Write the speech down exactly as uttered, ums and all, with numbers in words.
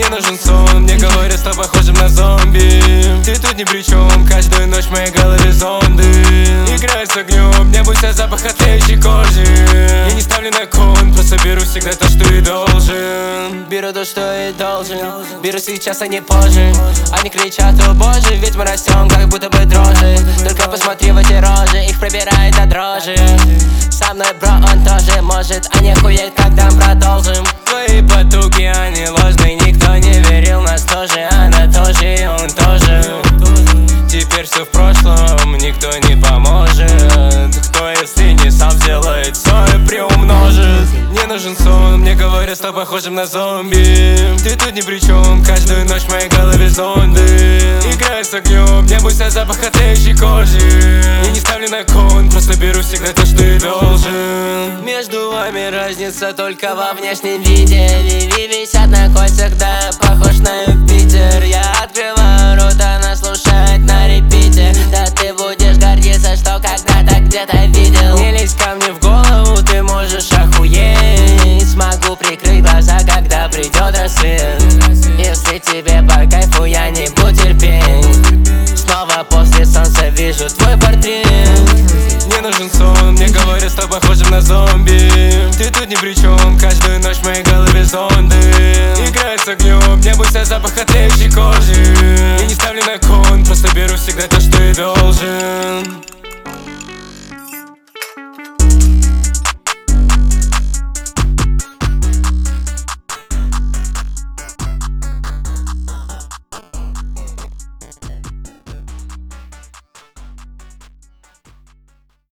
Мне нужен сон, мне говорят, что похожим на зомби. Ты тут ни при чем, каждую ночь в моей голове зонды. Играю с огнем, мне будет запах от тлеющей кожи. Я не ставлю на кон, просто беру всегда то, что и должен. Беру то, что и должен, беру сейчас, а не позже. Они кричат: о боже, ведь мы растем, как будто бы дрожжи. Только посмотри в эти рожи, их пробирает до дрожи. Со мной, бро, он тоже может, а не хуеть, когда мы продолжим. Твои потуги, они ложные, никто не верил, нас тоже, она тоже, и он тоже. Теперь все в прошлом, никто не поможет. Кто, если не сам сделает, все и приумножит. Мне нужен сон, мне говорят, что похожим на зомби. Ты тут ни при чем, каждую ночь в моей голове зонды. Играю с огнем, мне будет запах от тлеющей кожи. Я не ставлю на кон, просто беру всегда то, что и должен. Между вами разница только во внешнем виде. Виви висят на кольцах, да, похож на Юпитер. Я открываю рот, она слушает на репите. Да ты будешь гордиться, что когда-то где-то видел. Не лезь ко мне в голову, ты можешь охуеть. Смогу прикрыть глаза, когда придет рассвет. Если тебе по кайфу, я не буду терпеть. Снова после солнца вижу твой портрет. Мне нужен сон, мне говорят, что похожим на зомби. Ты тут ни при чем, каждую ночь в моей голове зонды. Играю с огнем, мне будет запах от тлеющей кожи. Я не ставлю на кон, просто беру всегда то, что и должен.